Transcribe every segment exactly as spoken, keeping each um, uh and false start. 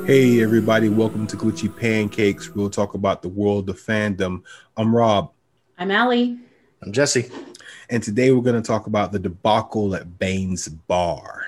Hey everybody, welcome to Glitchy Pancakes. We'll talk about the world of fandom. I'm Rob. I'm Allie. I'm Jesse. And today we're going to talk about the debacle at Bane's Bar.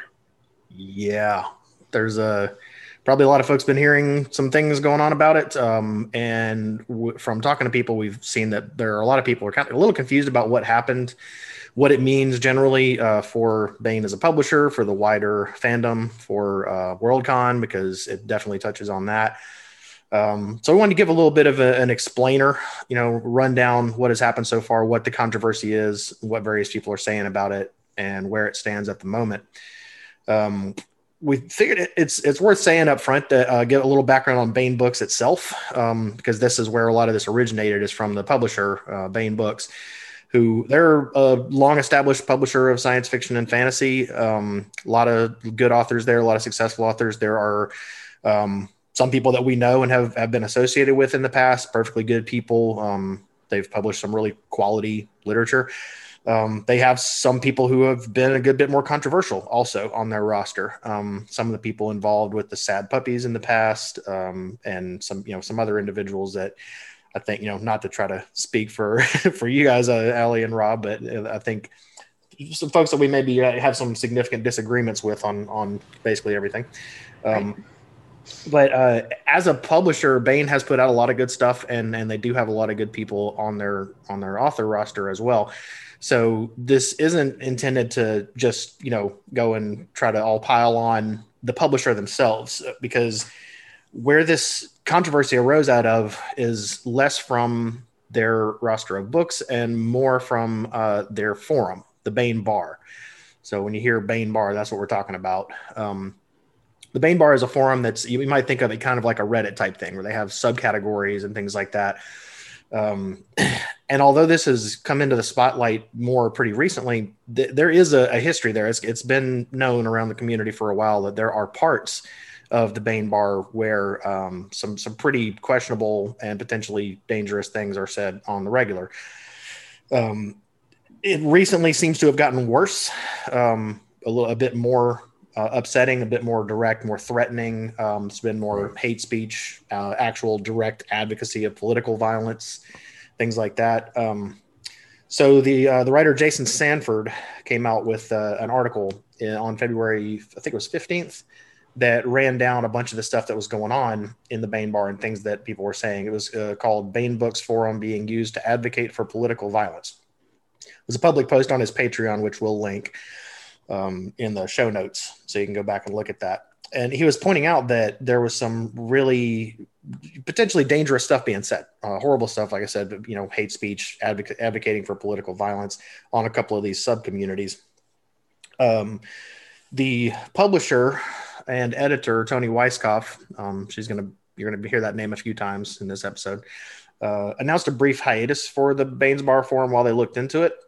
Yeah, there's a probably a lot of folks been hearing some things going on about it. Um, and w- from talking to people, we've seen that there are a lot of people who are kind of a little confused about what happened, what it means generally uh, for Bane as a publisher, for the wider fandom, for uh, Worldcon, because it definitely touches on that. Um, so I wanted to give a little bit of a, an explainer, you know, run down what has happened so far, what the controversy is, what various people are saying about it, and where it stands at the moment. Um, we figured it, it's it's worth saying up front to uh, get a little background on Bane Books itself, um, because this is where a lot of this originated, is from the publisher, uh, Bane Books, who they're a long-established publisher of science fiction and fantasy. Um, a lot of good authors there, a lot of successful authors. There are um, some people that we know and have, have been associated with in the past, perfectly good people. Um, they've published some really quality literature. Um, they have some people who have been a good bit more controversial also on their roster. Um, some of the people involved with the Sad Puppies in the past, um, and some, you know, some other individuals that I think, you know, not to try to speak for, for you guys, uh, Allie and Rob, but I think some folks that we maybe have some significant disagreements with on, on basically everything. Um, right. But uh, as a publisher, Bane has put out a lot of good stuff, and, and they do have a lot of good people on their on their author roster as well. So this isn't intended to just, you know, go and try to all pile on the publisher themselves, because where this controversy arose out of is less from their roster of books and more from uh, their forum, the Bane Bar. So when you hear Bane Bar, that's what we're talking about. Um, The Bane Bar is a forum that's, you might think of it kind of like a Reddit type thing, where they have subcategories and things like that. Um, and although this has come into the spotlight more pretty recently, th- there is a, a history there. It's, it's been known around the community for a while that there are parts of the Bane Bar where um, some some pretty questionable and potentially dangerous things are said on the regular. Um, it recently seems to have gotten worse, um, a little, a bit more Uh, upsetting, a bit more direct, more threatening. Um, it's been more hate speech, uh, actual direct advocacy of political violence, things like that. Um, so the uh, the writer Jason Sanford came out with uh, an article in, on February, I think it was fifteenth, that ran down a bunch of the stuff that was going on in the Bane Bar and things that people were saying. It was uh, called Bane Books Forum Being Used to Advocate for Political Violence. It was a public post on his Patreon, which we'll link Um, in the show notes, so you can go back and look at that. And he was pointing out that there was some really potentially dangerous stuff being said, uh, horrible stuff, like I said, you know, hate speech, advoc- advocating for political violence on a couple of these sub communities. Um, the publisher and editor, Toni Weisskopf, um, she's going to, you're going to hear that name a few times in this episode, uh, announced a brief hiatus for the Bane's Bar Forum while they looked into it.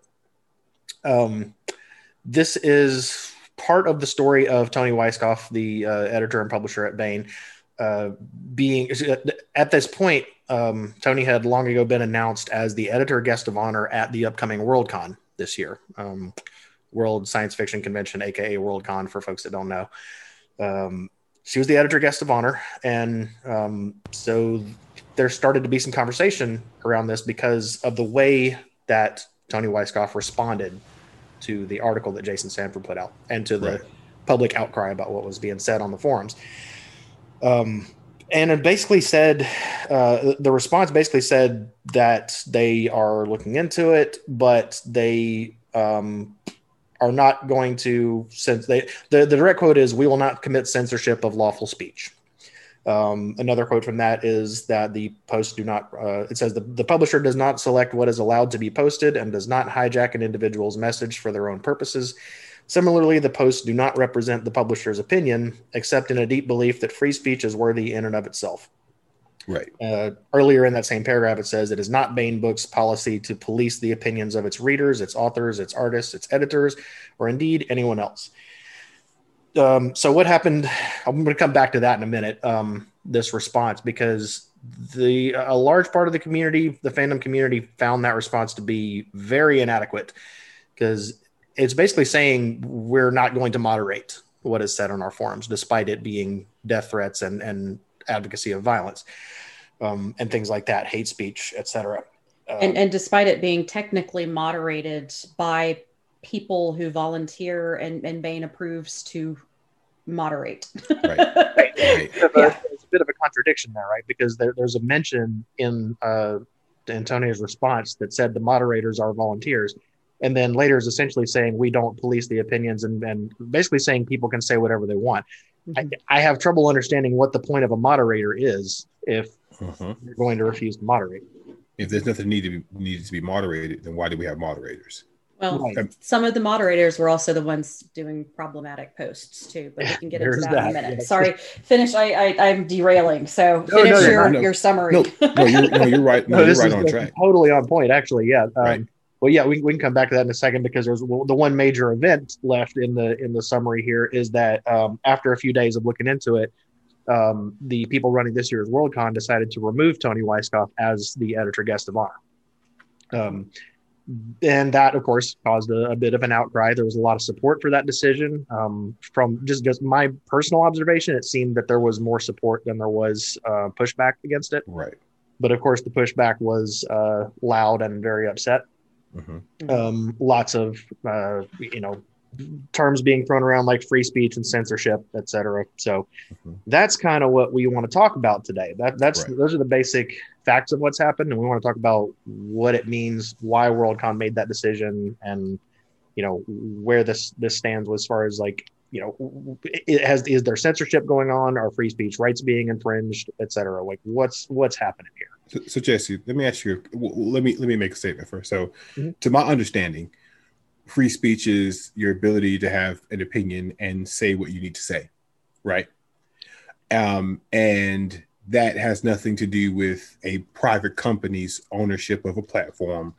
Um, This is part of the story of Toni Weisskopf, the uh, editor and publisher at Bane, uh, being at this point. Um, Toni had long ago been announced as the editor guest of honor at the upcoming Worldcon this year, um, World Science Fiction Convention, aka Worldcon, for folks that don't know. Um, she was the editor guest of honor, and um, so there started to be some conversation around this because of the way that Toni Weisskopf responded to the article that Jason Sanford put out and to the right. public outcry about what was being said on the forums. Um, and it basically said, uh, the response basically said that they are looking into it, but they um, are not going to, since they, the, the direct quote is, "We will not commit censorship of lawful speech." Um, another quote from that is that the posts do not, uh, it says the, the publisher does not select what is allowed to be posted and does not hijack an individual's message for their own purposes. Similarly, the posts do not represent the publisher's opinion, except in a deep belief that free speech is worthy in and of itself. Right. Uh, earlier in that same paragraph, it says it is not Bane Books' policy to police the opinions of its readers, its authors, its artists, its editors, or indeed anyone else. Um, so what happened? I'm going to come back to that in a minute. Um, this response, because the a large part of the community, the fandom community, found that response to be very inadequate, because it's basically saying we're not going to moderate. what is said on our forums, despite it being death threats and, and advocacy of violence, um, and things like that, hate speech, et cetera. Um, and, and despite it being technically moderated by people who volunteer and, and Bain approves to moderate. Right. Right. It's, a, yeah. It's a bit of a contradiction there, right? Because there, there's a mention in uh, Antonio's response that said the moderators are volunteers. And then later is essentially saying we don't police the opinions and, and basically saying people can say whatever they want. Mm-hmm. I, I have trouble understanding what the point of a moderator is if uh-huh. you're going to refuse to moderate. If there's nothing needed to be, needed to be moderated, then why do we have moderators? Well, right. Some of the moderators were also the ones doing problematic posts too, but we can get into that, that in a minute. Yes. Sorry, finish. I, I I'm derailing. So no, finish no, your, no. your summary. No, no, you're, no, you're right. No, no you're right on is, track. Totally on point, actually. Yeah. Um, right. Well, yeah, we, we can come back to that in a second because there's well, the one major event left in the in the summary here is that um, after a few days of looking into it, um, the people running this year's Worldcon decided to remove Tony Weisskopf as the editor guest of honor. Um, and that, of course, caused a, a bit of an outcry. There was a lot of support for that decision. Um, from just, just my personal observation, it seemed that there was more support than there was uh, pushback against it. Right. But of course, the pushback was uh, loud and very upset. Mm-hmm. Um, lots of, uh, you know, terms being thrown around like free speech and censorship, et cetera. So mm-hmm. that's kind of what we want to talk about today. That that's right. Those are the basic facts of what's happened, and we want to talk about what it means, why Worldcon made that decision, and you know where this this stands as far as like you know it has is there censorship going on, are free speech rights being infringed, et cetera. Like what's what's happening here? So, so Jesse, let me ask you. Let me let me make a statement first. So, mm-hmm. to my understanding, free speech is your ability to have an opinion and say what you need to say, right? Um, and that has nothing to do with a private company's ownership of a platform,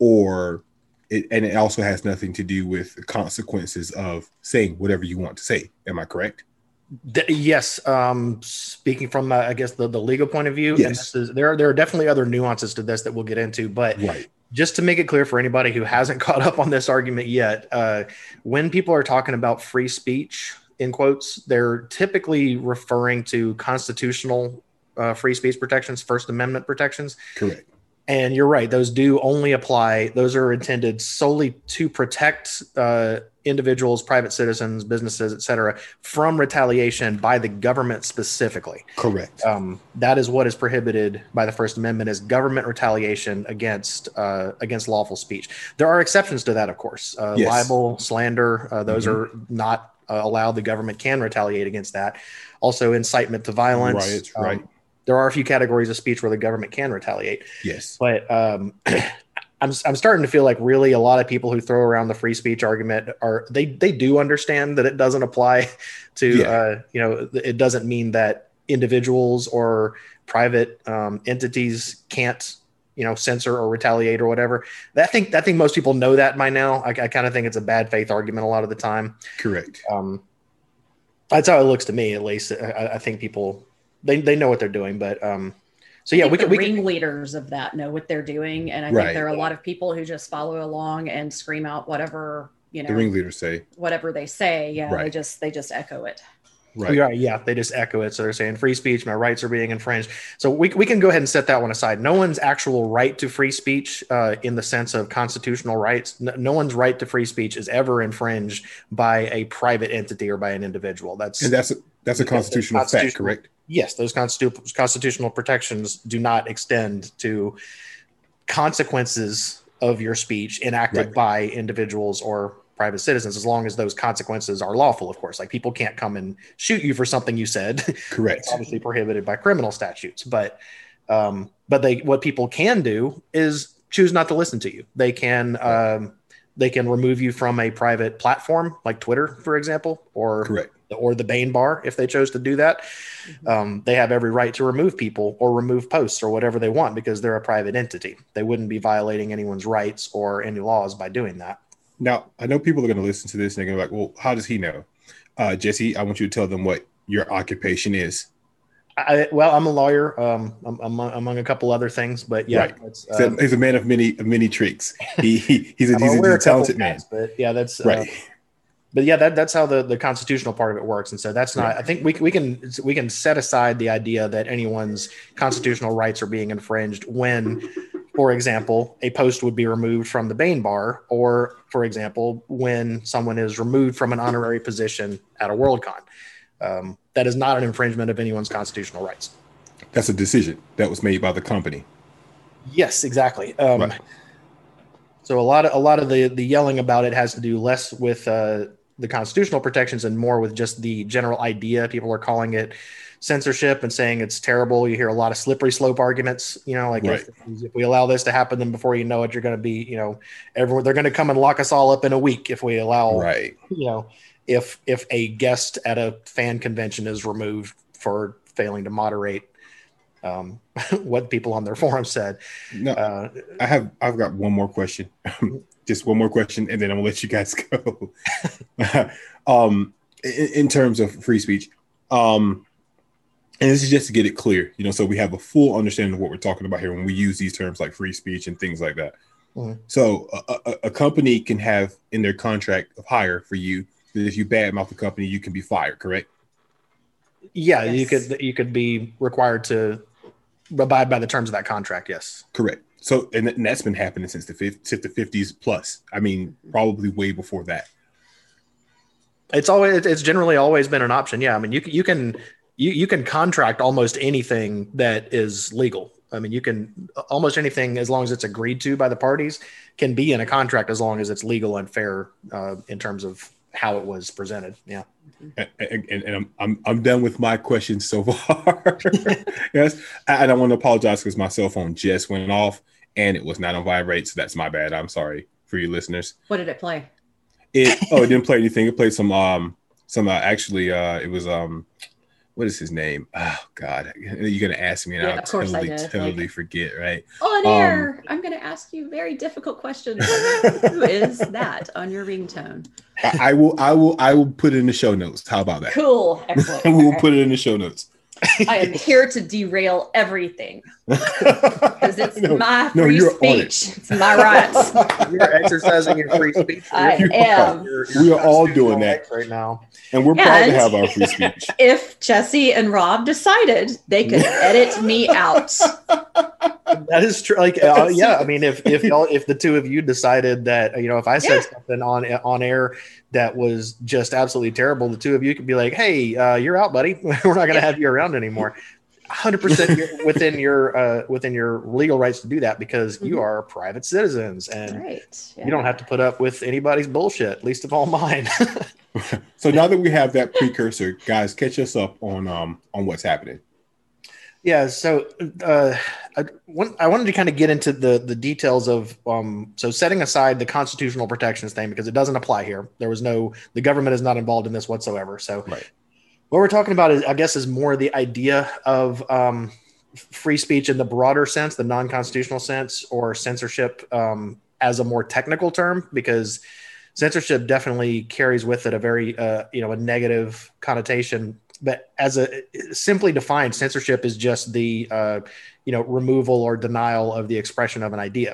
or it, and it also has nothing to do with the consequences of saying whatever you want to say. Am I correct? D- yes. Um, speaking from, uh, I guess, the, the legal point of view, yes. and this is, there, are, there are definitely other nuances to this that we'll get into, but right. Just to make it clear for anybody who hasn't caught up on this argument yet, uh, when people are talking about free speech, in quotes, they're typically referring to constitutional uh, free speech protections, First Amendment protections. Correct. And you're right; those do only apply. Those are intended solely to protect uh, individuals, private citizens, businesses, et cetera, from retaliation by the government specifically. Correct. Um, that is what is prohibited by the First Amendment: is government retaliation against uh, against lawful speech. There are exceptions to that, of course. Uh, yes. Libel, slander; uh, those mm-hmm. are not uh, allowed. The government can retaliate against that. Also, incitement to violence. Right. Um, right. There are a few categories of speech where the government can retaliate. Yes. But um, I'm I'm starting to feel like really a lot of people who throw around the free speech argument are they they do understand that it doesn't apply to yeah. uh, you know it doesn't mean that individuals or private um, entities can't you know censor or retaliate or whatever. I think I think most people know that by now. I, I kind of think it's a bad faith argument a lot of the time. Correct. Um, that's how it looks to me, at least. I, I think people. They they know what they're doing, but um, so yeah, I think we can. The we ringleaders can, of that know what they're doing, and I right. think there are a lot of people who just follow along and scream out whatever you know. The ringleaders say whatever they say. Yeah, right. they just they just echo it. Right. Yeah, yeah, they just echo it. So they're saying free speech, my rights are being infringed. So we we can go ahead and set that one aside. No one's actual right to free speech, uh, in the sense of constitutional rights. No, no one's right to free speech is ever infringed by a private entity or by an individual. That's and that's a, that's a constitutional, constitutional fact, correct? Yes, those constitu- constitutional protections do not extend to consequences of your speech enacted right. by individuals or private citizens, as long as those consequences are lawful, of course. Like people can't come and shoot you for something you said. Correct. It's obviously prohibited by criminal statutes, but um, but they what people can do is choose not to listen to you. They can right. um, they can remove you from a private platform like Twitter, for example, or correct. or the Bain bar if they chose to do that. Mm-hmm. Um, they have every right to remove people or remove posts or whatever they want because they're a private entity. They wouldn't be violating anyone's rights or any laws by doing that. Now, I know people are going to listen to this and they're going to be like, well, how does he know? Uh, Jesse, I want you to tell them what your occupation is. I, well, I'm a lawyer, um, among, among a couple other things, but yeah. Right. Uh, he's a man of many of many tricks. He, he He's a, he's a, he's a talented man. Guys, but yeah, that's right. but yeah, that, that's how the, the constitutional part of it works. And so that's not, I think we, we can, we can set aside the idea that anyone's constitutional rights are being infringed when, for example, a post would be removed from the Bain Bar, or for example, when someone is removed from an honorary position at a Worldcon. Um, that is not an infringement of anyone's constitutional rights. That's a decision that was made by the company. Yes, exactly. Um, right. So a lot of a lot of the the yelling about it has to do less with uh, the constitutional protections and more with just the general idea. People are calling it censorship and saying it's terrible. You hear a lot of slippery slope arguments. You know, like right. if, if we allow this to happen, then before you know it, you're going to be, you know, everyone they're going to come and lock us all up in a week if we allow. Right. You know, if if a guest at a fan convention is removed for failing to moderate um, what people on their forum said. No, uh, I have, I've got one more question, just one more question, and then I'm gonna let you guys go. um, in, in terms of free speech, um, and this is just to get it clear, you know, so we have a full understanding of what we're talking about here when we use these terms like free speech and things like that. Mm-hmm. So a, a, a company can have in their contract of hire for you that if you badmouth the company, you can be fired, correct? Yeah, yes. you could you could be required to abide by the terms of that contract. Yes, correct. So, and, and that's been happening since the since the fifties plus. I mean, probably way before that. It's always it's generally always been an option. Yeah, I mean, you you can you you can contract almost anything that is legal. I mean, you can almost anything as long as it's agreed to by the parties can be in a contract as long as it's legal and fair uh, in terms of how it was presented. Yeah. And, and, and I'm, I'm I'm done with my questions so far. Yes, and I want to apologize because my cell phone just went off and it was not on vibrate, so that's my bad. I'm sorry for you listeners. What did it play? It oh, it didn't play anything. It played some um some uh, actually uh it was um what is his name? Oh God, you're gonna ask me and yeah, I'll of course totally I did. totally like, forget, right? On air, um, I'm gonna ask you very difficult questions. Who is that on your ringtone? I, I will I will I will put it in the show notes. How about that? Cool, excellent. We will okay. put it in the show notes. I am here to derail everything because it's no, my free no, speech. It. It's my rights. You're exercising your free speech. I you am. You're, you're we are all doing that right now, and we're and proud to have our free speech. If Jesse and Rob decided they could edit me out, that is true. Like, uh, yeah, I mean, if if y'all, if the two of you decided that, you know, if I said yeah. something on on air that was just absolutely terrible, the two of you could be like, "Hey, uh, you're out, buddy. We're not going to yeah. have you around anymore." one hundred percent within your uh, within your legal rights to do that because mm-hmm. you are private citizens and right. yeah. you don't have to put up with anybody's bullshit, least of all mine. So now that we have that precursor, guys, catch us up on um on what's happening. Yeah, so uh, I, I wanted to kind of get into the the details of um, so setting aside the constitutional protections thing because it doesn't apply here. There was no the government is not involved in this whatsoever. So right. what we're talking about is, I guess, is more the idea of um, free speech in the broader sense, the non-constitutional sense, or censorship um, as a more technical term, because censorship definitely carries with it a very uh, you know a negative connotation. But as a simply defined, censorship is just the uh, you know removal or denial of the expression of an idea,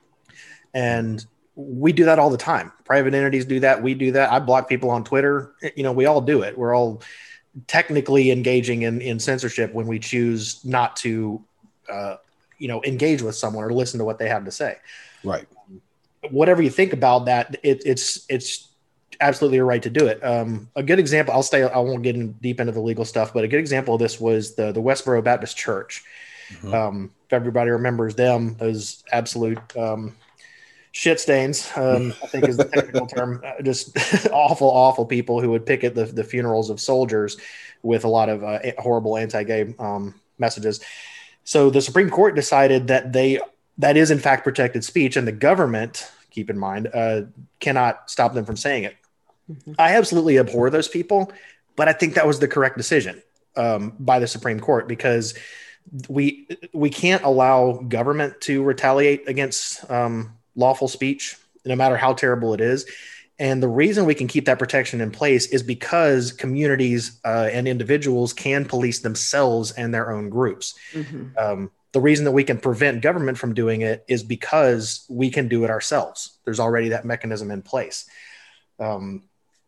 and we do that all the time. Private entities do that. We do that. I block people on Twitter. You know, we all do it. We're all technically engaging in, in censorship when we choose not to uh, you know engage with someone or listen to what they have to say. Right. Whatever you think about that, it, it's it's. absolutely a right to do it. Um, a good example, I'll stay, I won't get in deep into the legal stuff, but a good example of this was the, the Westboro Baptist Church. Mm-hmm. Um, if everybody remembers them, those absolute um, shit stains, um, I think is the technical term, uh, just awful, awful people who would picket the, the funerals of soldiers with a lot of uh, horrible anti-gay um, messages. So the Supreme Court decided that they, that is in fact protected speech, and the government, keep in mind, uh, cannot stop them from saying it. Mm-hmm. I absolutely abhor those people, but I think that was the correct decision um, by the Supreme Court because we we can't allow government to retaliate against um, lawful speech, no matter how terrible it is. And the reason we can keep that protection in place is because communities uh, and individuals can police themselves and their own groups. Mm-hmm. Um, the reason that we can prevent government from doing it is because we can do it ourselves. There's already that mechanism in place. Um,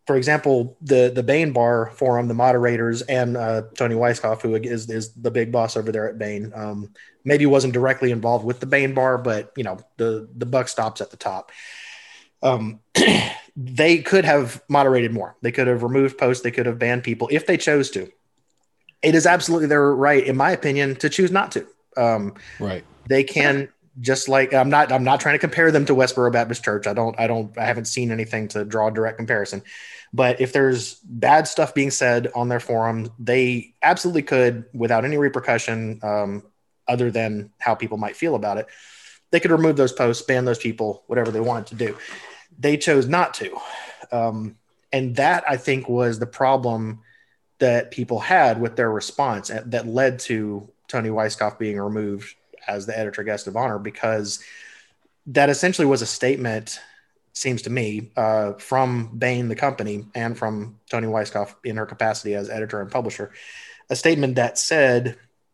for example, the the Bain Bar Forum, the moderators, and uh, Tony Weisskopf, who is is the big boss over there at Bain, um, maybe wasn't directly involved with the Bain Bar, but you know the the buck stops at the top. Um, they could have moderated more. They could have removed posts. They could have banned people if they chose to. It is absolutely their right, in my opinion, to choose not to. Um, right. They can. Just like I'm not, I'm not trying to compare them to Westboro Baptist Church. I don't, I don't, I haven't seen anything to draw a direct comparison. But if there's bad stuff being said on their forum, they absolutely could, without any repercussion, um, other than how people might feel about it, they could remove those posts, ban those people, whatever they wanted to do. They chose not to, um, and that I think was the problem that people had with their response that led to Tony Weisskopf being removed as the editor guest of honor, because that essentially was a statement, seems to me, uh, from Bain, the company, and from Tony Weisskopf in her capacity as editor and publisher, a statement that said,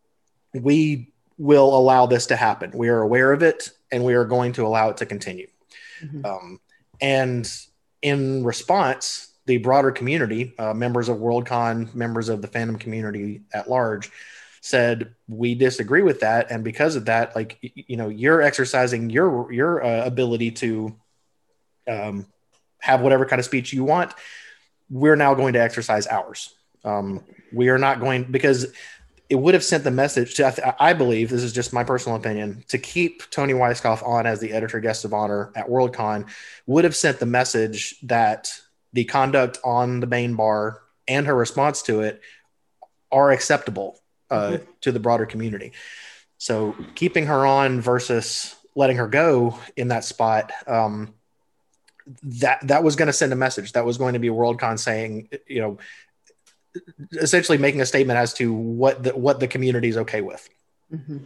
we will allow this to happen. We are aware of it, and we are going to allow it to continue. Mm-hmm. Um, and in response, the broader community, uh, members of Worldcon, members of the fandom community at large, said, we disagree with that, and because of that, like, you know, you're exercising your your uh, ability to um, have whatever kind of speech you want. We're now going to exercise ours. Um, we are not going, because it would have sent the message to, I believe, this is just my personal opinion, to keep Tony Weisskopf on as the editor guest of honor at Worldcon would have sent the message that the conduct on the Bain Bar and her response to it are acceptable Uh, mm-hmm. to the broader community. So keeping her on versus letting her go in that spot, um, that that was going to send a message. That was going to be Worldcon saying, you know, essentially making a statement as to what the what the community is okay with. Mm-hmm.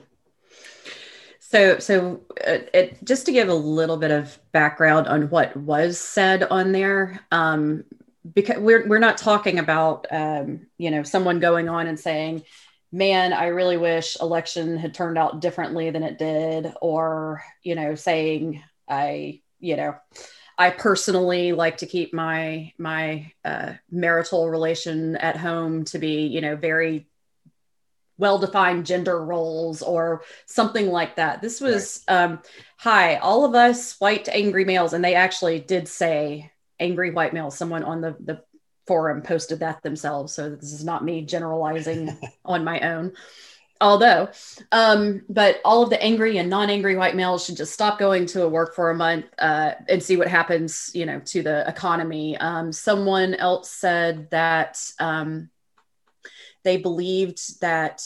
So, so uh, it, just to give a little bit of background on what was said on there, um, because we're we're not talking about um, you know, someone going on and saying, man, I really wish election had turned out differently than it did, or, you know, saying I, you know, I personally like to keep my, my uh, marital relation at home to be, you know, very well-defined gender roles or something like that. This was, right. um, hi, all of us white angry males. And they actually did say angry white males. Someone on the, the forum posted that themselves, so this is not me generalizing on my own, although um but all of the angry and non-angry white males should just stop going to work for a month uh and see what happens, you know, to the economy. Um someone else said that um they believed that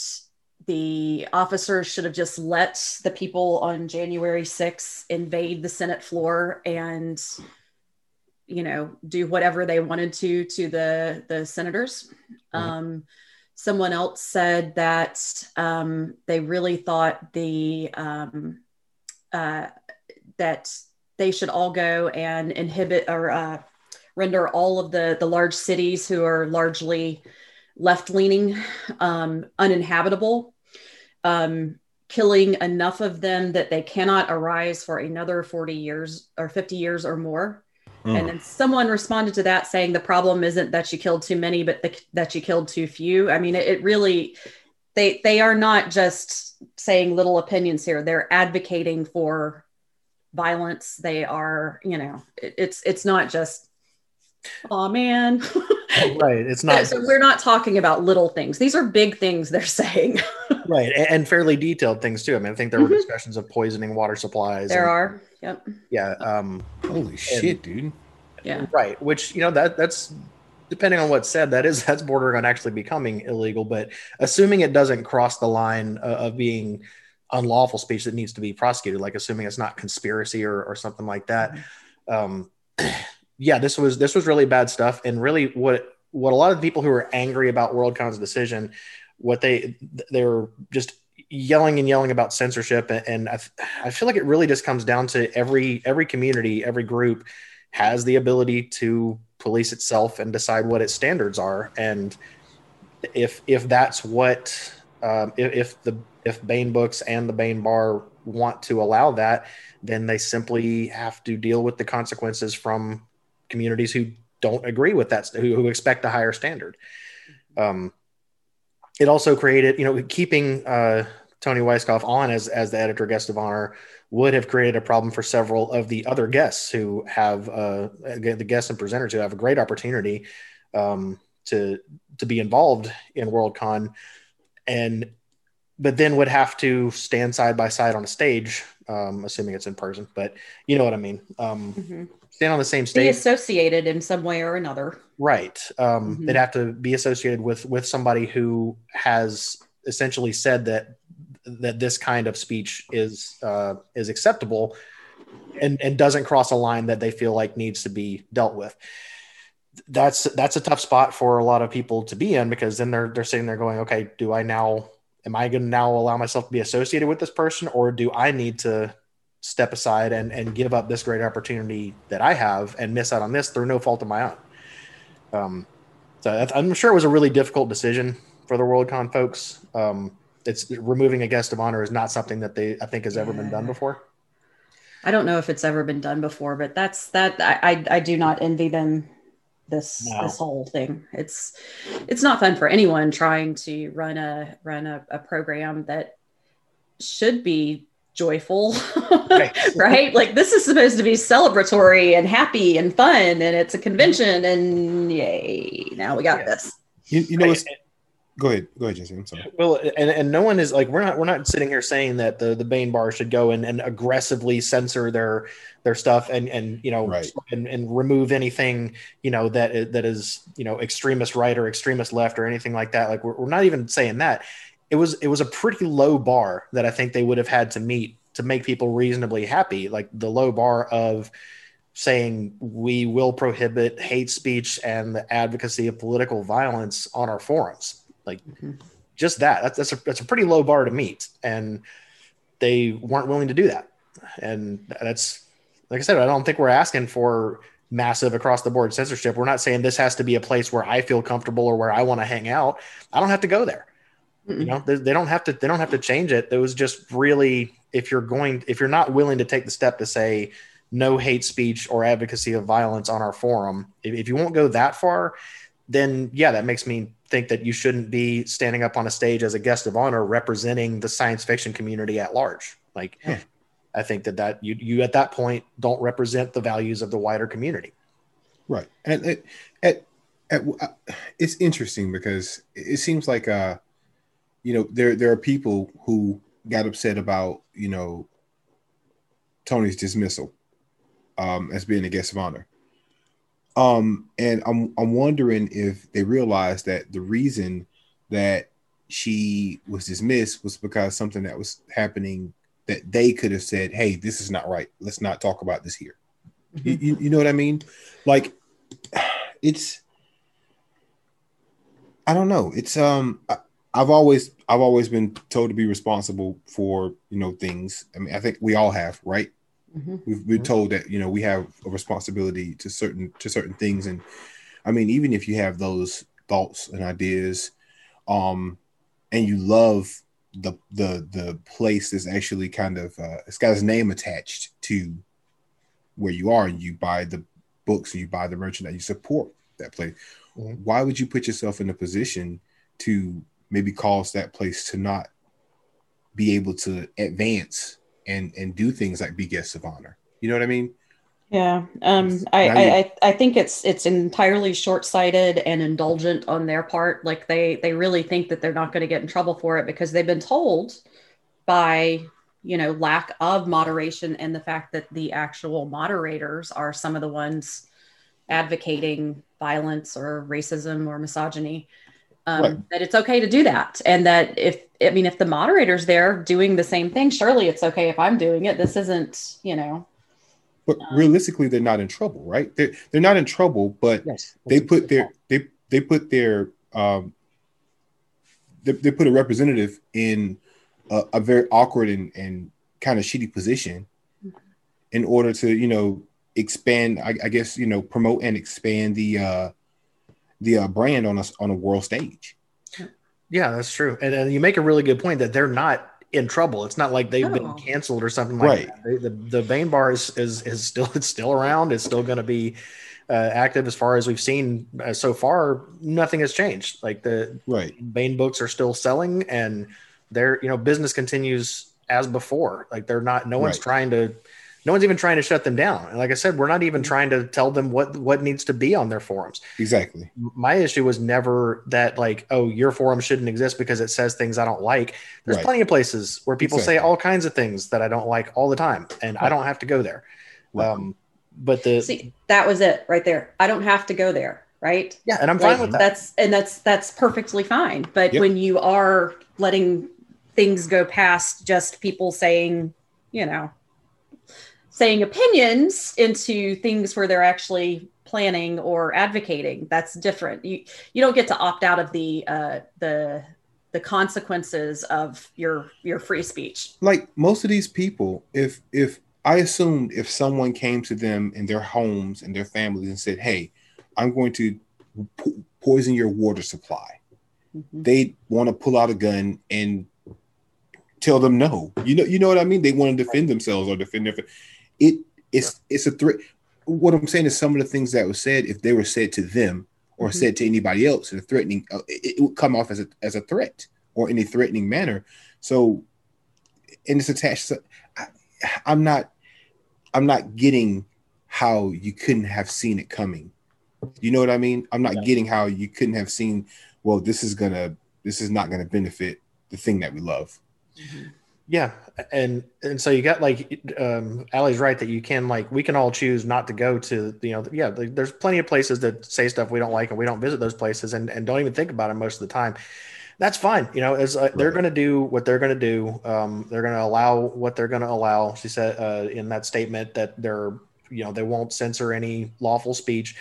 the officers should have just let the people on January sixth invade the Senate floor and, you know, do whatever they wanted to to the the senators. Mm-hmm. Um, someone else said that um, they really thought the um, uh, that they should all go and inhibit or uh, render all of the the large cities who are largely left leaning um, uninhabitable, um, killing enough of them that they cannot arise for another forty years or fifty years or more. Mm. And then someone responded to that saying the problem isn't that you killed too many, but the, that you killed too few. I mean, it, it really, they they are not just saying little opinions here. They're advocating for violence. They are, you know, it, it's it's not just, oh man. Right. It's not. So we're not talking about little things. These are big things they're saying. Right. And, and fairly detailed things too. I mean, I think there were mm-hmm. discussions of poisoning water supplies. There and, are. Yep. Yeah. Um, Holy and, shit, dude. Yeah. Right. Which, you know, that that's depending on what's said, that is, that's bordering on actually becoming illegal. But assuming it doesn't cross the line of, of being unlawful speech that needs to be prosecuted, like assuming it's not conspiracy or, or something like that. Um, yeah, this was, this was really bad stuff. And really what, what a lot of the people who were angry about Worldcon's decision, what they, they were just yelling and yelling about censorship. And, and I, I feel like it really just comes down to every, every community, every group has the ability to police itself and decide what its standards are. And if, if that's what, um, if, if the, if Bain Books and the Bain Bar want to allow that, then they simply have to deal with the consequences from communities who don't agree with that, who, who expect a higher standard. Um, it also created, you know, keeping uh, Tony Weisskopf on as, as the editor guest of honor would have created a problem for several of the other guests who have, uh, the guests and presenters who have a great opportunity um, to, to be involved in Worldcon, and, but then would have to stand side by side on a stage, um, assuming it's in person, but you know what I mean? Um, mm-hmm. Stand on the same stage. Be associated in some way or another. Right. Um, Mm-hmm. They'd have to be associated with, with somebody who has essentially said that, that this kind of speech is, uh, is acceptable and, and doesn't cross a line that they feel like needs to be dealt with. That's, that's a tough spot for a lot of people to be in, because then they're, they're sitting there going, okay, do I now, am I going to now allow myself to be associated with this person, or do I need to step aside and, and give up this great opportunity that I have and miss out on this through no fault of my own? Um, so I'm sure it was a really difficult decision for the Worldcon folks. Um, it's removing a guest of honor is not something that they, I think, has ever been done before. I don't know if it's ever been done before, but that's that. I I, I do not envy them this no. this whole thing. It's it's not fun for anyone trying to run a run a, a program that should be joyful, right. right? Like, this is supposed to be celebratory and happy and fun, and it's a convention, and yay, now we got yeah. this. You, you know, right. Go ahead, go ahead, Jesse. I'm sorry. Well, and, and no one is like, we're not we're not sitting here saying that the the Bane Bar should go and, and aggressively censor their their stuff and and you know right. and, and remove anything, you know, that that is, you know, extremist right or extremist left or anything like that. Like, we're, we're not even saying that. It was it was a pretty low bar that I think they would have had to meet to make people reasonably happy. Like, the low bar of saying we will prohibit hate speech and the advocacy of political violence on our forums. Like, mm-hmm. just that, that's, that's a, that's a pretty low bar to meet. And they weren't willing to do that. And that's, like I said, I don't think we're asking for massive across the board censorship. We're not saying this has to be a place where I feel comfortable or where I want to hang out. I don't have to go there. Mm-hmm. You know, they, they don't have to, they don't have to change it. It was just really, if you're going, if you're not willing to take the step to say no hate speech or advocacy of violence on our forum, if, if you won't go that far, then yeah, that makes me think that you shouldn't be standing up on a stage as a guest of honor representing the science fiction community at large. Like, yeah. I think that that you, you at that point don't represent the values of the wider community. Right. And it, at, at, uh, it's interesting because it seems like, uh, you know, there, there are people who got upset about, you know, Tony's dismissal um, as being a guest of honor. Um, and I'm I'm wondering if they realized that the reason that she was dismissed was because something that was happening that they could have said, hey, this is not right. Let's not talk about this here. Mm-hmm. You, you, you know what I mean? Like, it's, I don't know. It's, um, I, I've always, I've always been told to be responsible for, you know, things. I mean, I think we all have, right? Mm-hmm. We've been told that, you know, we have a responsibility to certain to certain things. And I mean, even if you have those thoughts and ideas, um, and you love the the the place that's actually kind of uh, it's got its name attached to where you are, and you buy the books and you buy the merchandise, you support that place. Mm-hmm. Why would you put yourself in a position to maybe cause that place to not be able to advance and and do things like be guests of honor? You know what I mean? Yeah. Um, I, I, I think it's it's entirely short-sighted and indulgent on their part. Like, they they really think that they're not going to get in trouble for it because they've been told by, you know, lack of moderation and the fact that the actual moderators are some of the ones advocating violence or racism or misogyny. Um, right. That it's okay to do that. And that if, I mean, if the moderator's there doing the same thing, surely it's okay if I'm doing it. This isn't, you know. But um, realistically, they're not in trouble, right? They're, they're not in trouble, but yes, they put their, they, they put their, um, they, they put a representative in a, a very awkward and, and kind of shitty position mm-hmm. in order to, you know, expand, I, I guess, you know, promote and expand the, uh, the uh, brand on a, on a world stage. Yeah, that's true. And, and you make a really good point that they're not in trouble. It's not like they've oh. been canceled or something like right. that. They, the the Bane Bar is, is, is still, it's still around. It's still going to be uh, active as far as we've seen uh, so far. Nothing has changed. Like the right. Baen books are still selling, and their you know business continues as before. Like they're not. No one's Right. trying to. No one's even trying to shut them down. And like I said, we're not even trying to tell them what what needs to be on their forums. Exactly. My issue was never that like, oh, your forum shouldn't exist because it says things I don't like. There's Right. plenty of places where people Exactly. say all kinds of things that I don't like all the time, and Right. I don't have to go there. Right. Um, but the See, that was it right there. I don't have to go there, right? yeah, and I'm Like, fine with that. That's and that's that's perfectly fine. But Yep. when you are letting things go past just people saying, you know, saying opinions into things where they're actually planning or advocating, that's different. You you don't get to opt out of the uh, the the consequences of your your free speech. Like most of these people, if if I assumed if someone came to them in their homes and their families and said, "Hey, I'm going to po- poison your water supply," Mm-hmm. they want to pull out a gun and tell them no. You know, you know what I mean? They want to defend themselves or defend their. It it's it's a threat. What I'm saying is some of the things that were said, if they were said to them or Mhm. said to anybody else in a threatening, uh, it, it would come off as a as a threat or in a threatening manner. So, and it's attached. To, I, I'm not. I'm not getting how you couldn't have seen it coming. You know what I mean? I'm not Yeah. getting how you couldn't have seen. Well, this is gonna. This is not gonna benefit the thing that we love. Mm-hmm. Yeah, and and so you got like um Allie's right that you can like we can all choose not to go to you know yeah like, there's plenty of places that say stuff we don't like and we don't visit those places and, and don't even think about it most of the time. That's fine, you know. As uh, they're Right. going to do what they're going to do, um, they're going to allow what they're going to allow. She said uh, in that statement that they're you know they won't censor any lawful speech.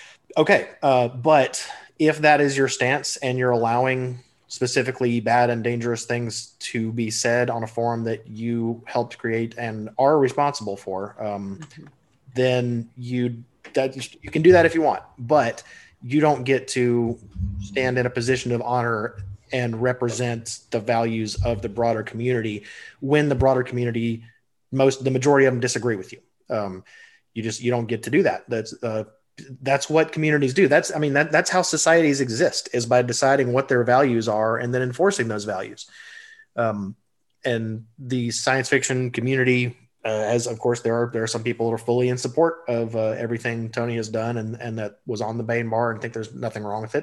Okay, uh, but if that is your stance and you're allowing specifically bad and dangerous things to be said on a forum that you helped create and are responsible for, um, Mhm. then you that you can do that if you want, but you don't get to stand in a position of honor and represent the values of the broader community when the broader community, most the majority of them disagree with you. Um, you just you don't get to do that. That's uh, that's what communities do. That's I mean that that's how societies exist, is by deciding what their values are and then enforcing those values. Um, and the science fiction community, uh, as of course there are there are some people that are fully in support of uh, everything Tony has done and and that was on the Baen bar and think there's nothing wrong with it.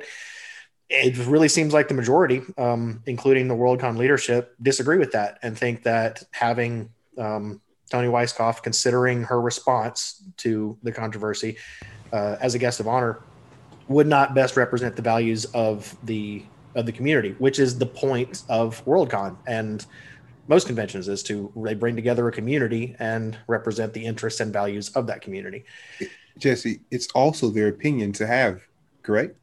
It really seems like the majority, um, including the Worldcon leadership, disagree with that and think that having um, Tony Weisskopf considering her response to the controversy uh, as a guest of honor would not best represent the values of the of the community, which is the point of Worldcon and most conventions, is to they bring together a community and represent the interests and values of that community. Jesse, it's also their opinion to have, correct?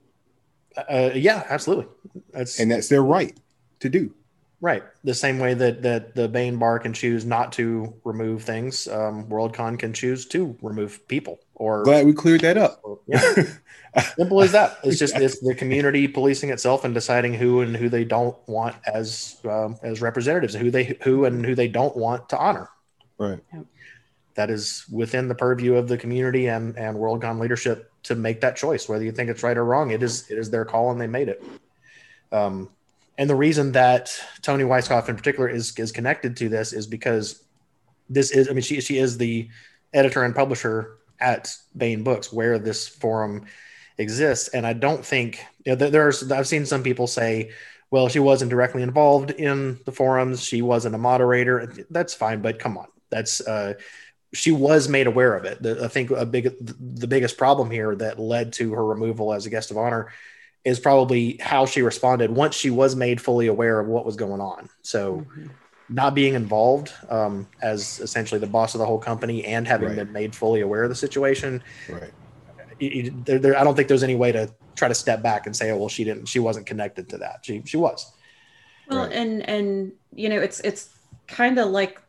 Uh, yeah, absolutely. That's And that's their right to do. right. The same way that that the Baen bar can choose not to remove things, um, Worldcon can choose to remove people. Or Glad we cleared that up. or- yeah, simple as that. It's just it's the community policing itself and deciding who and who they don't want as um, as representatives, who they who and who they don't want to honor. Right. That is within the purview of the community and and Worldcon leadership to make that choice. Whether you think it's right or wrong, it is it is their call and they made it. Um, and the reason that Tony Weisskopf in particular is is connected to this is because this is I mean she she is the editor and publisher at Baen Books where this forum exists, and I don't think you know, there's I've seen some people say, well, she wasn't directly involved in the forums, she wasn't a moderator. That's fine, but come on, that's uh, she was made aware of it. The, I think a big the biggest problem here that led to her removal as a guest of honor is probably how she responded once she was made fully aware of what was going on. So Mhm. not being involved um, as essentially the boss of the whole company and having Right. been made fully aware of the situation, Right. you- you- there, there, I don't think there's any way to try to step back and say, oh, well, she didn't, she wasn't connected to that. She, she was. Well, Right. and and you know, it's it's kind of like,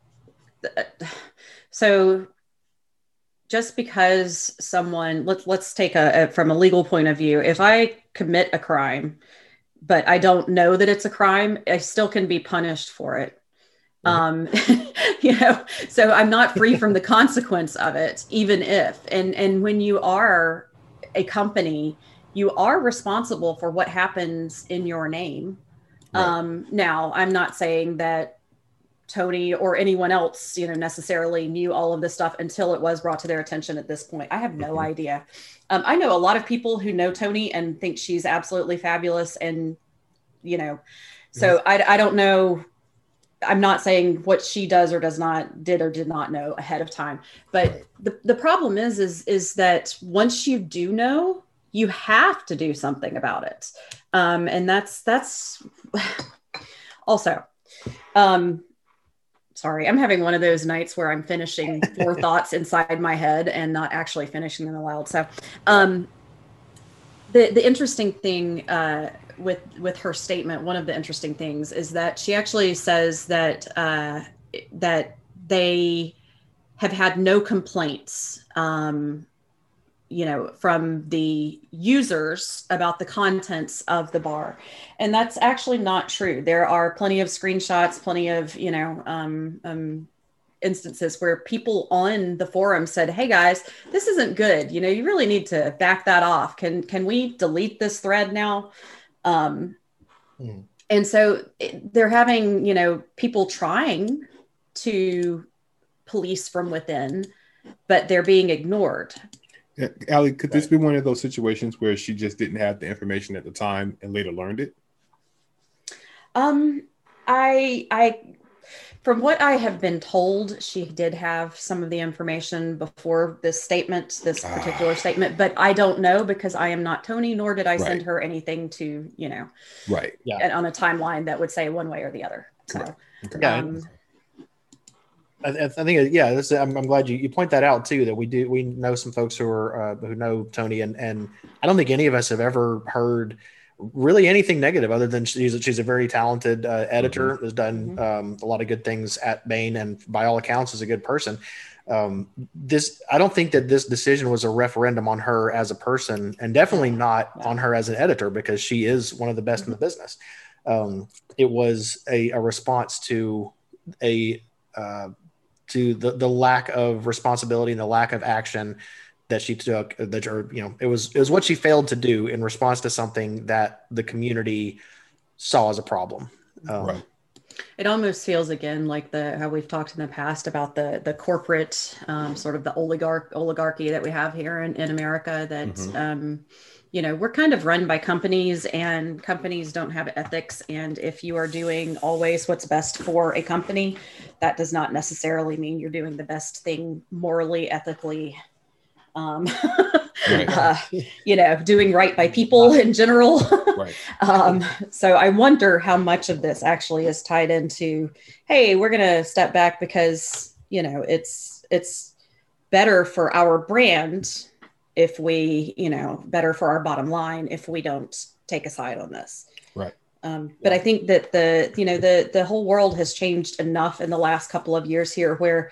so just because someone let's let's take a, a from a legal point of view, if I commit a crime, but I don't know that it's a crime, I still can be punished for it. Um, you know, so I'm not free from the consequence of it, even if, and, and when you are a company, you are responsible for what happens in your name. Right. Um, now I'm not saying that Tony or anyone else, you know, necessarily knew all of this stuff until it was brought to their attention at this point. I have no mm-hmm. idea. Um, I know a lot of people who know Tony and think she's absolutely fabulous. And, you know, so mm-hmm. I, I don't know. I'm not saying what she does or does not did or did not know ahead of time. But the, the problem is, is, is that once you do know, you have to do something about it. Um, and that's, that's also, um, sorry, I'm having one of those nights where I'm finishing four thoughts inside my head and not actually finishing them aloud. So um, the, the interesting thing uh, with, with her statement, one of the interesting things is that she actually says that, uh, that they have had no complaints, um, you know, from the users about the contents of the bar. And that's actually not true. There are plenty of screenshots, plenty of, you know, um, um, instances where people on the forum said, hey guys, this isn't good. You know, you really need to back that off. Can, can we delete this thread now? Um, mm. And so it, they're having, you know, people trying to police from within, but they're being ignored. Yeah, Allie, could this be one of those situations where she just didn't have the information at the time and later learned it? Um, I, I, from what I have been told, she did have some of the information before this statement, this particular ah. statement, but I don't know because I am not Tony, nor did I right. send her anything to, you know, right, yeah, on a timeline that would say one way or the other. So, right. okay. um, I, I think, yeah, this, I'm, I'm glad you, you point that out too, that we do, we know some folks who are, uh, who know Tony, and, and I don't think any of us have ever heard really anything negative other than she's, she's a very talented uh, editor, mm-hmm. has done mm-hmm. um, a lot of good things at Baen, and by all accounts is a good person. Um, this, I don't think that this decision was a referendum on her as a person, and definitely not on her as an editor, because she is one of the best mm-hmm. in the business. Um, it was a, a response to a, uh, to the, the lack of responsibility and the lack of action that she took, that, or, you know, it was, it was what she failed to do in response to something that the community saw as a problem. Um, right. It almost feels again like the, how we've talked in the past about the, the corporate um, sort of the oligarch oligarchy that we have here in, in America, that, mm-hmm. um, you know, we're kind of run by companies, and companies don't have ethics. And if you are doing always what's best for a company, that does not necessarily mean you're doing the best thing morally, ethically, um, right. uh, you know, doing right by people in general. Right. um, so I wonder how much of this actually is tied into, hey, we're going to step back because, you know, it's, it's better for our brand if we, you know, better for our bottom line if we don't take a side on this. Right. Um, but I think that the, you know, the, the whole world has changed enough in the last couple of years here where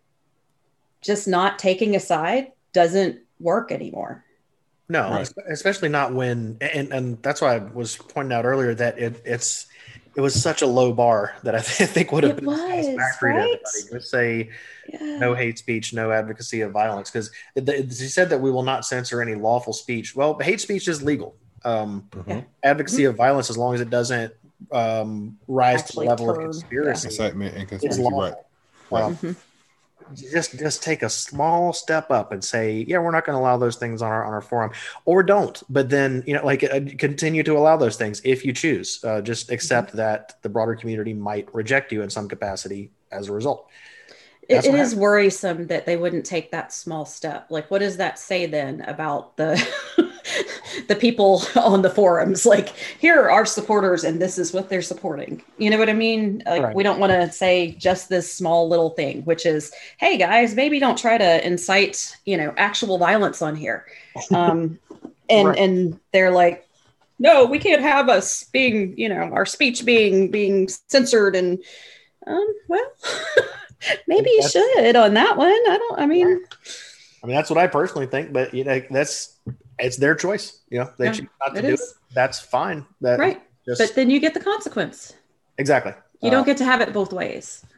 just not taking a side doesn't work anymore. No, right. Especially not when, and, and that's why I was pointing out earlier that it, it's, it was such a low bar that I, th- I think would have it been was, satisfactory right? to everybody. Just say yeah. no hate speech, no advocacy of violence. Because she said that we will not censor any lawful speech. Well, hate speech is legal. Um, mm-hmm. Advocacy mm-hmm. of violence, as long as it doesn't um, rise Actually to the level turn, of conspiracy, yeah. incitement and conspiracy, is lawful. right? Right. Um, mm-hmm. Just, just take a small step up and say, yeah, we're not going to allow those things on our on our forum, or don't. But then, you know, like uh, continue to allow those things if you choose. Uh, just accept mm-hmm. that the broader community might reject you in some capacity as a result. It, it is worrisome that they wouldn't take that small step. Like, what does that say then about the the people on the forums? Like, here are our supporters, and this is what they're supporting. You know what I mean? Like, right. We don't want to say just this small little thing, which is, hey guys, maybe don't try to incite, you know, actual violence on here. Um, and right. and they're like, no, we can't have us being, you know, our speech being being censored. And um, well. Maybe you that's, should on that one. I don't, I mean, I mean, that's what I personally think, but you know, that's, it's their choice. You know, they yeah, choose not to do is. it. That's fine. That right. Just, but then you get the consequence. Exactly. You uh, don't get to have it both ways.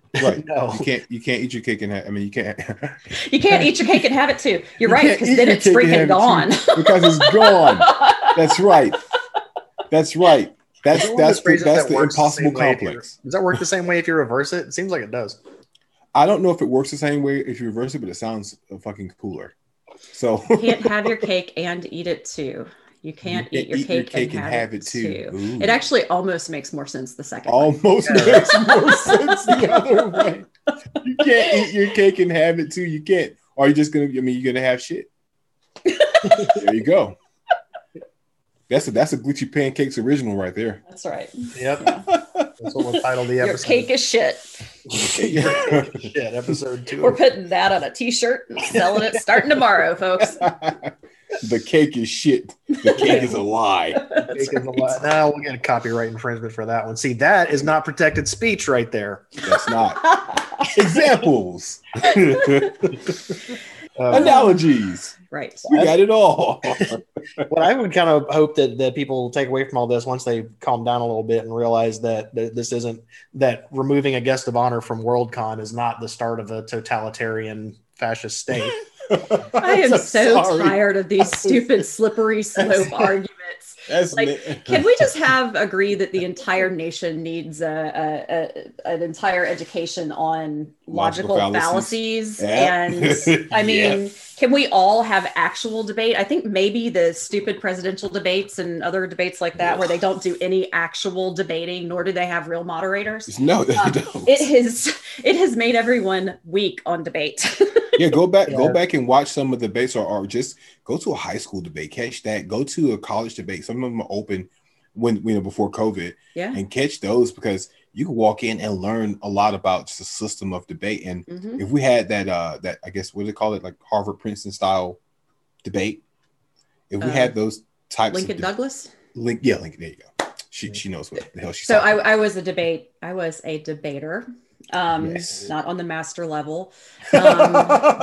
Right. No. You can't you can't eat your cake and have, I mean you can't You can't eat your cake and have it too. You're You right, can't because eat then your it's cake and freaking have it gone. too, because it's gone. That's right. That's right. That's Is that's there one the, of those phrases that's that the works impossible same way if you- complex. Does that work the same way if you reverse it? It seems like it does. I don't know if it works the same way if you reverse it, but it sounds uh, fucking cooler. So You can't have your cake and eat it too. You can't You eat your eat cake, your cake and, have it too. Ooh. It actually almost makes more sense the second one. almost Yeah. makes more sense the other way. You can't eat your cake and have it too. You can't. Or you're just gonna. I mean, you're gonna have shit. There you go. That's a that's a Glitchy Pancakes original right there. That's right. Yep. Yeah. That's what we'll title the Your episode. cake is shit. Shit, episode two. We're putting that on a t-shirt and selling it starting tomorrow, folks. The cake is shit. The cake is a lie. Cake is a lot. Now we'll get a copyright infringement for that one. See, that is not protected speech right there. That's not. Examples. Uh, Analogies. Right. We got it all. what I would kind of hope that, that people take away from all this once they calm down a little bit and realize that, that this isn't that removing a guest of honor from Worldcon is not the start of a totalitarian fascist state. I am I'm so sorry. tired of these stupid slippery slope arguments. That's Like, can we just have agree that the entire nation needs a, a, a an entire education on logical, Logical fallacies? fallacies. Yeah. And I mean, Yeah. can we all have actual debate? I think maybe the stupid presidential debates and other debates like that, where they don't do any actual debating, nor do they have real moderators. No, they Um, don't. it has it has made everyone weak on debate. Yeah, go back, Yeah. go back and watch some of the debates, or, or just go to a high school debate, catch that. Go to a college debate. Some of them are open when you know before COVID, Yeah. and catch those because you can walk in and learn a lot about just the system of debate. And Mhm. if we had that, uh, that I guess what do they call it, like Harvard Princeton style debate, if we Uh, had those types Lincoln of Douglas. Link, yeah, Lincoln. There you go. She she knows what the hell she's So I, talking I was a debate. I was a debater, um, Yes. not on the master level, um,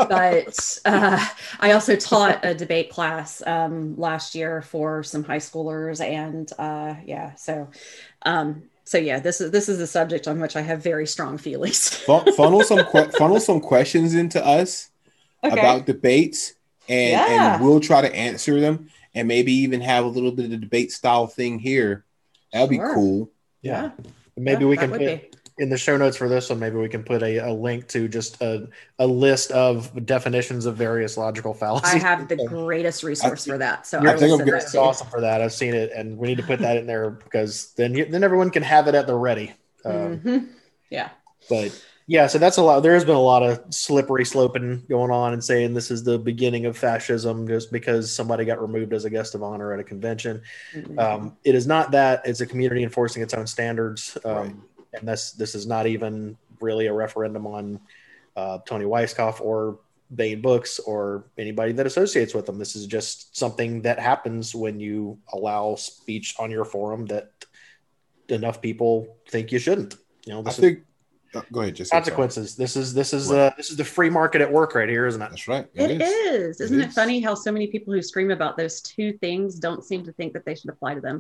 but uh, I also taught a debate class um, last year for some high schoolers, and uh, yeah, so um, so yeah, this is this is a subject on which I have very strong feelings. Fun- funnel some que- funnel some questions into us Okay. about debates, and Yeah. and we'll try to answer them, and maybe even have a little bit of the debate style thing here. That'd Sure. be cool. Yeah. Maybe Yeah, we that can would put be. in the show notes for this one, maybe we can put a, a link to just a, a list of definitions of various logical fallacies. I have the greatest resource for that, so Yeah, I I think will I'm send good. that It's to you. awesome for that. I've seen it, and we need to put that in there because then you, then everyone can have it at the ready. Um, Mhm. Yeah. But yeah, so that's a lot. There has been a lot of slippery sloping going on and saying this is the beginning of fascism just because somebody got removed as a guest of honor at a convention. Mhm. Um, it is not that. It's a community enforcing its own standards. Um, Right. And this, this is not even really a referendum on uh, Tony Weisskopf or Bain Books or anybody that associates with them. This is just something that happens when you allow speech on your forum that enough people think you shouldn't. You know, I this is think. uh, go ahead, just consequences. This is this is Right. uh, this is the free market at work right here, isn't it? That's right. It is. It Isn't it is. funny how so many people who scream about those two things don't seem to think that they should apply to them?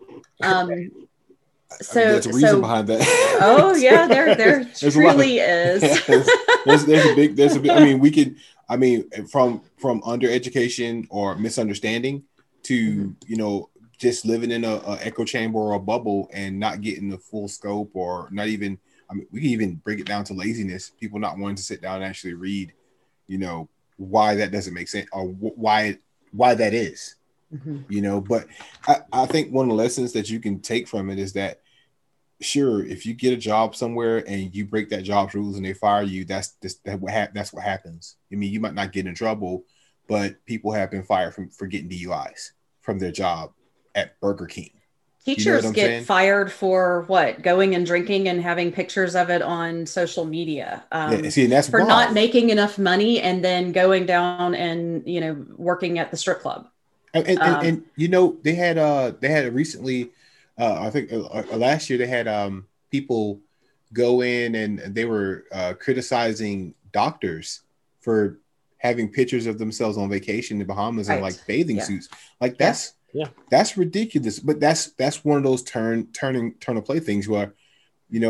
Um, so, there's a reason so behind that. oh yeah, there there There's a lot of- truly is. there's, there's a big there's a big, I mean we could I mean from from undereducation or misunderstanding to Mhm. you know just living in a, a echo chamber or a bubble and not getting the full scope, or not even I mean we can even break it down to laziness, people not wanting to sit down and actually read you know why that doesn't make sense, or wh- why why that is. Mhm. you know but I, I think one of the lessons that you can take from it is that sure, if you get a job somewhere and you break that job's rules and they fire you, that's just that what hap- that's what happens. I mean, you might not get in trouble, but people have been fired from for getting D U Is from their job at Burger King. Teachers I'm get saying? fired for what? Going and drinking and having pictures of it on social media. Um, Yeah, see, and that's for wrong. not making enough money and then going down and you know working at the strip club. And, and, um, and, and you know they had uh they had recently uh I think uh, uh, last year they had um people go in and they were uh criticizing doctors for having pictures of themselves on vacation in the Bahamas in Right. like bathing Yeah. suits. Like that's Yeah. that's ridiculous. But that's that's one of those turn turning turn of play things where you know it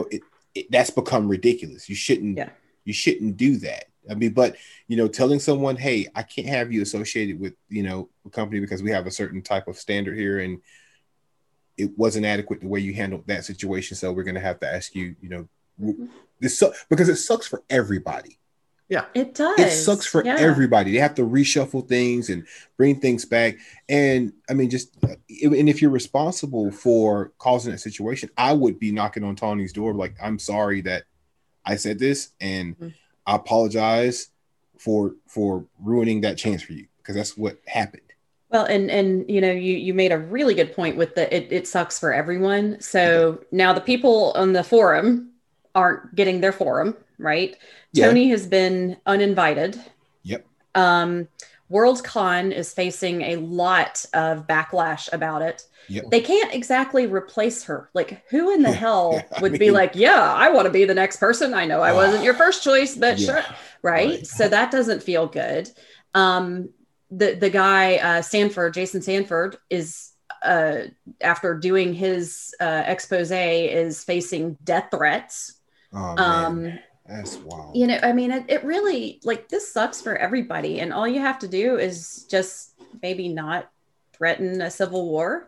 it, that's become ridiculous. You shouldn't, yeah. you shouldn't do that. I mean, but, you know, telling someone, hey, I can't have you associated with, you know, a company because we have a certain type of standard here and it wasn't adequate the way you handled that situation. So we're going to have to ask you, you know, mm-hmm. this su- because it sucks for everybody. Yeah, it does. It sucks for yeah. everybody. They have to reshuffle things and bring things back. And I mean, just, and if you're responsible for causing that situation, I would be knocking on Tawny's door. Like, I'm sorry that I said this and mm-hmm. I apologize for, for ruining that chance for you because that's what happened. Well, and, and, you know, you, you made a really good point with the, it, it sucks for everyone. So yeah. now the people on the forum aren't getting their forum, right? Yeah. Tony has been uninvited. Yep. Um, Worldcon is facing a lot of backlash about it. Yep. They can't exactly replace her. Like, who in the hell yeah, would I mean, be like, yeah, I want to be the next person. I know I wasn't your first choice, but yeah, sure. Right? right. So that doesn't feel good. Um, the, the guy, uh, Sanford, Jason Sanford is, uh, after doing his, uh, expose is facing death threats. Oh, um, man. That's wild. You know, I mean, it, it really, like, this sucks for everybody. And all you have to do is just maybe not threaten a civil war,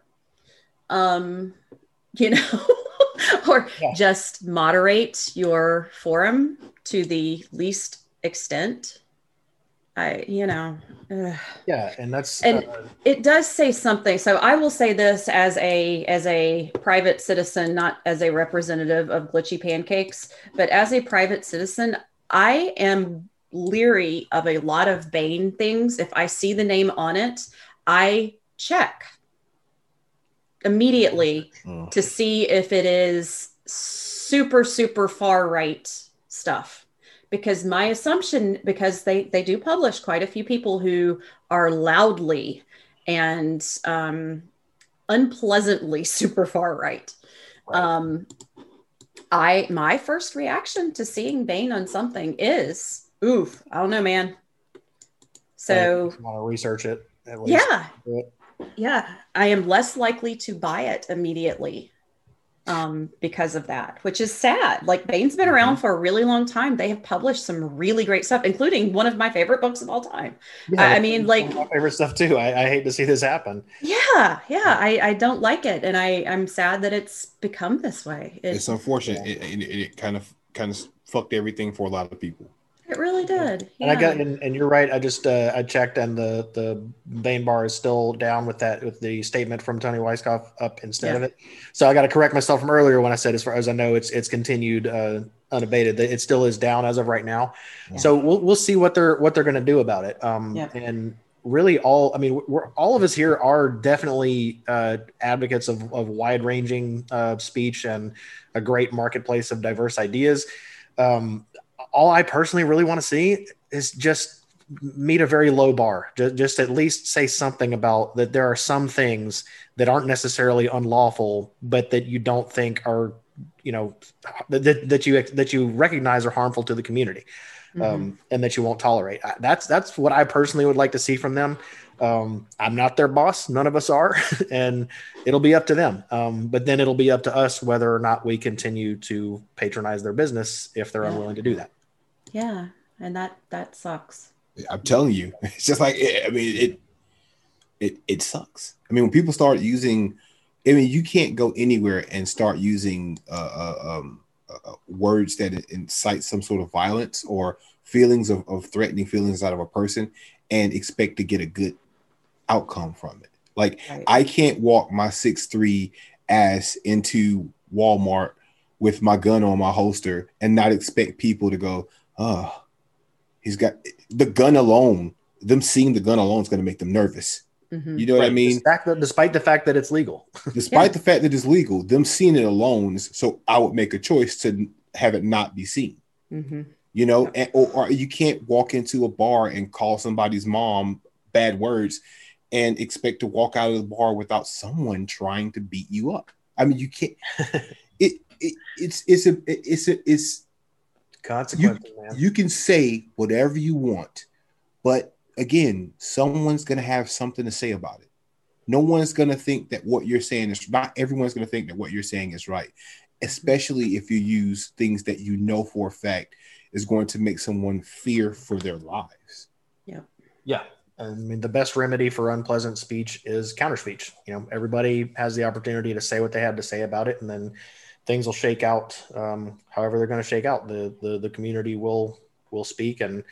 um, you know, or yeah. just moderate your forum to the least extent. I, you know, ugh. yeah, and that's and uh, it does say something. So I will say this as a as a private citizen, not as a representative of Glitchy Pancakes, but as a private citizen, I am leery of a lot of Bane things. If I see the name on it, I check immediately oh. to see if it is super super far right stuff. Because my assumption, because they, they do publish quite a few people who are loudly and um, unpleasantly super far right. right. Um, I my first reaction to seeing Bane on something is, oof, I don't know, man. So I want to research it. At least. Yeah, yeah, I am less likely to buy it immediately. Um, because of that, which is sad. Like, Bane's been around for a really long time. They have published some really great stuff, including one of my favorite books of all time. Yeah, I, I mean, like, my favorite stuff too. I, I hate to see this happen. Yeah, yeah, I, I don't like it, and I I'm sad that it's become this way. It, it's unfortunate. Yeah. It, it, it kind of kind of fucked everything for a lot of people. It really did. Yeah. And I got, and, and you're right. I just uh, I checked, and the the Bane bar is still down with that, with the statement from Tony Weisskopf up instead yeah. of it. So I got to correct myself from earlier when I said, as far as I know, it's it's continued uh, unabated. It still is down as of right now. Yeah. So we'll we'll see what they're what they're going to do about it. Um, yeah. And really, all I mean, we're all of us here are definitely uh, advocates of of wide ranging uh, speech and a great marketplace of diverse ideas. Um, all I personally really want to see is just meet a very low bar. Just, just at least say something about that. There are some things that aren't necessarily unlawful, but that you don't think are, you know, that, that you, that you recognize are harmful to the community, um, mm-hmm. and that you won't tolerate. That's, that's what I personally would like to see from them. Um, I'm not their boss. None of us are, and it'll be up to them. Um, but then it'll be up to us whether or not we continue to patronize their business if they're yeah. unwilling to do that. Yeah. And that, that sucks. I'm telling you, it's just like, I mean, it, it, it sucks. I mean, when people start using, I mean, you can't go anywhere and start using uh, uh, um, uh, words that incite some sort of violence or feelings of, of threatening feelings out of a person and expect to get a good outcome from it. Like, right. I can't walk my six three ass into Walmart with my gun on my holster and not expect people to go, oh, he's got the gun alone. Them seeing the gun alone is going to make them nervous. Mm-hmm. You know right. what I mean? Despite the, despite the fact that it's legal. Despite yeah. the fact that it's legal, them seeing it alone. So I would make a choice to have it not be seen. Mm-hmm. You know, and, or, or you can't walk into a bar and call somebody's mom bad words and expect to walk out of the bar without someone trying to beat you up. I mean, you can't. it, it it's it's a it's a it's consequences, you, man. You can say whatever you want, but again, someone's gonna have something to say about it. No one's going to think that what you're saying is not everyone's going to think that what you're saying is right, especially if you use things that you know for a fact is going to make someone fear for their lives. Yeah. Yeah. I mean, the best remedy for unpleasant speech is counter speech. You know, everybody has the opportunity to say what they have to say about it, and then things will shake out um, however they're going to shake out. The, the the community will will speak, and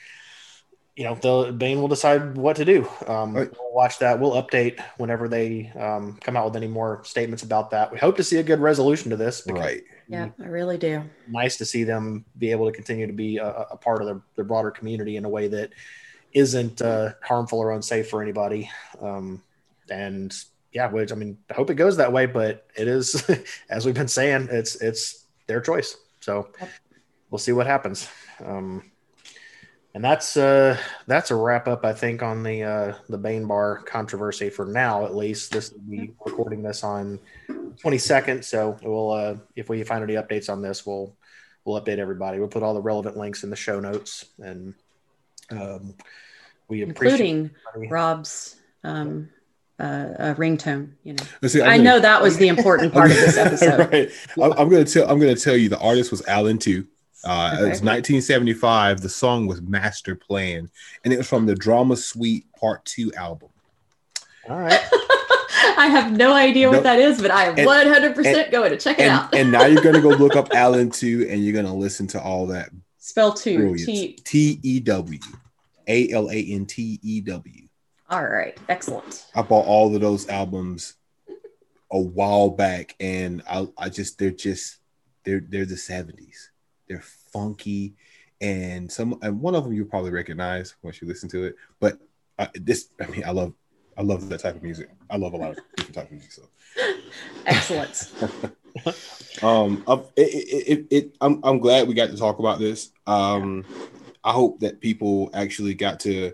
you know, the Bane will decide what to do. Um, right. We'll watch that. We'll update whenever they um, come out with any more statements about that. We hope to see a good resolution to this. Right. Yeah, I really do. Nice to see them be able to continue to be a, a part of the, the broader community in a way that isn't uh, harmful or unsafe for anybody. Um, and yeah, which I mean, I hope it goes that way, but it is, as we've been saying, it's, it's their choice. So we'll see what happens. Um, and that's, uh, that's a wrap up, I think, on the, uh, the Bane Bar controversy for now, at least. This will be recording this on twenty-second. So we'll, uh, if we find any updates on this, we'll, we'll update everybody. We'll put all the relevant links in the show notes, and, um, we including Rob's um, uh, uh, ringtone. You know, see, I gonna, know that was the important part of this episode. Right. I'm, I'm going to tell. I'm going to tell you the artist was Alan too. Uh, okay. It's nineteen seventy-five. The song was Master Plan, and it was from the Drama Suite Part Two album. All right. I have no idea nope. what that is, but I am and, one hundred percent and, going to check it and, out. And now you're going to go look up Alan two, and you're going to listen to all that. Spell two. T T E W. A L A N T E W. All right. Excellent. I bought all of those albums a while back, and I, I just, they're just, they're, they're the seventies. They're funky. And some, and one of them you'll probably recognize once you listen to it. But uh, this, I mean, I love, I love that type of music. I love a lot of different type of music. So excellent. um, it, it, it, it, I'm, I'm glad we got to talk about this. Um, I hope that people actually got to,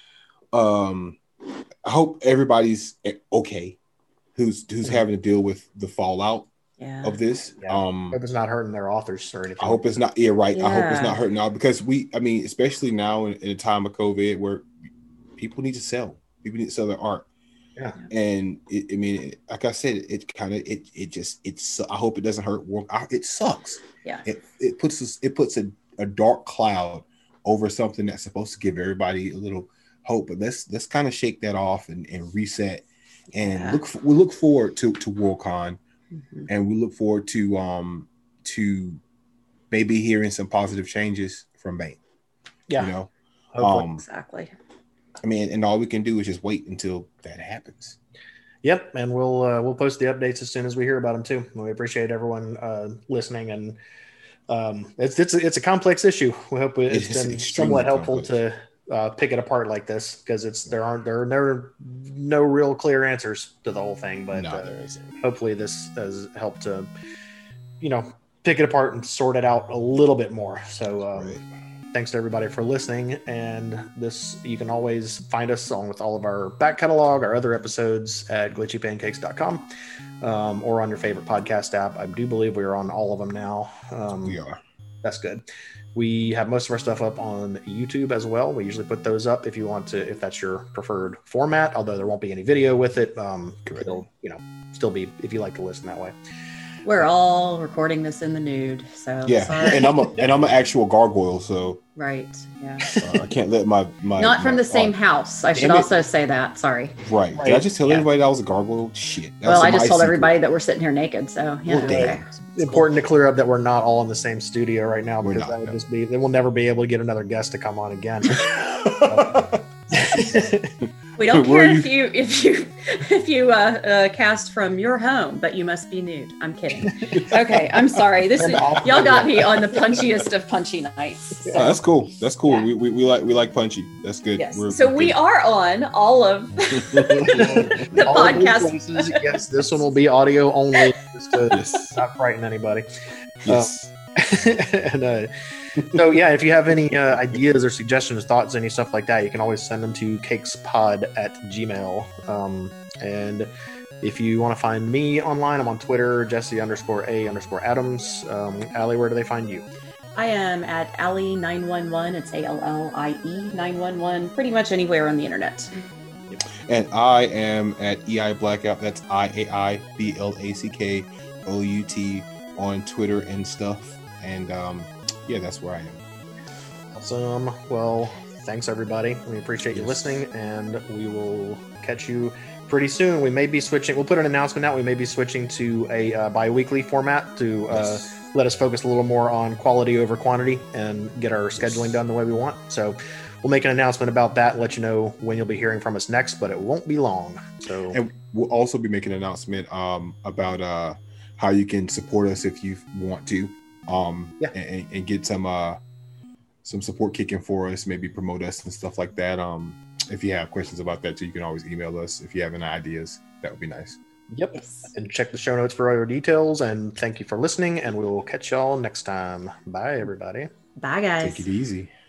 um, I hope everybody's okay who's, who's mm-hmm. having to deal with the fallout yeah. of this. Yeah. Um, I hope it's not hurting their authors or anything. I hope it's not, yeah, right. Yeah. I hope it's not hurting now, because we, I mean, especially now in, in a time of COVID where people need to sell, people need to sell their art. Yeah. And it, I mean, it, like I said, it, it kind of, it, it just, it's, I hope it doesn't hurt. It sucks. Yeah. It, it puts us, it puts a, a dark cloud over something that's supposed to give everybody a little hope. But let's let's kind of shake that off and, and reset, and yeah. look. We look forward to to Worldcon, mm-hmm. and we look forward to um to maybe hearing some positive changes from Bane. Yeah, you know, um, exactly. I mean, and all we can do is just wait until that happens. Yep, and we'll uh, we'll post the updates as soon as we hear about them too. We appreciate everyone uh, listening, and um, it's it's a, it's a complex issue. We hope it's, it's been somewhat helpful complex. to uh, pick it apart like this, because it's there aren't there are no no real clear answers to the whole thing. But no, uh, there isn't. Hopefully, this has helped to you know pick it apart and sort it out a little bit more. So. Um, right. Thanks to everybody for listening, and this you can always find us on with all of our back catalog, our other episodes at glitchy pancakes dot com, um, or on your favorite podcast app. I do believe we are on all of them now. Um, we are. That's good. We have most of our stuff up on YouTube as well. We usually put those up if you want to, if that's your preferred format, although there won't be any video with it. Um, it'll, you know, still be if you like to listen that way. We're all recording this in the nude, so yeah. sorry. And I'm a, and I'm an actual gargoyle, so right, yeah. Uh, I can't let my my not from my, the same uh, house. I should also say that. Sorry. Right. Did I just tell yeah. everybody that I was a gargoyle? Shit. Well, I just told secret. everybody that we're sitting here naked. So yeah. Well, okay. Important to clear up that we're not all in the same studio right now, because not, that would no. just be. They will never be able to get another guest to come on again. We don't care if you if you if you uh, uh, cast from your home, but you must be nude. I'm kidding. Okay, I'm sorry. This is, y'all got me on the punchiest of punchy nights. So. Oh, that's cool. That's cool. Yeah. We, we we like we like punchy. That's good. Yes. We're, so we're we good. are on all of the all podcasts. Yes, this one will be audio only, just to yes. not frighten anybody. Yes. Uh, and uh, so yeah, if you have any uh, ideas or suggestions, thoughts, any stuff like that, you can always send them to cakespod at gmail. Um, and if you want to find me online, I'm on Twitter, Jesse underscore A underscore Adams. Um, Allie, where do they find you? I am at Allie nine one one. It's A L L I E nine one one. Pretty much anywhere on the internet. And I am at E I Blackout. That's I A I B L A C K O U T on Twitter and stuff. And um, yeah, that's where I am. Awesome. Well, thanks everybody. We appreciate you Yes. listening, and we will catch you pretty soon. We may be switching. We'll put an announcement out. We may be switching to a uh, bi-weekly format to uh, Yes. let us focus a little more on quality over quantity and get our scheduling done the way we want. So we'll make an announcement about that, let you know when you'll be hearing from us next, but it won't be long. So And we'll also be making an announcement um, about uh, how you can support us if you want to, um, Yeah. and, and get some uh, some support kicking for us, maybe promote us and stuff like that. Um, if you have questions about that too, you can always email us. If you have any ideas, that would be nice. yep. Yes. And check the show notes for other details. And thank you for listening. And we will catch y'all next time. Bye, everybody. Bye, guys. Take it easy.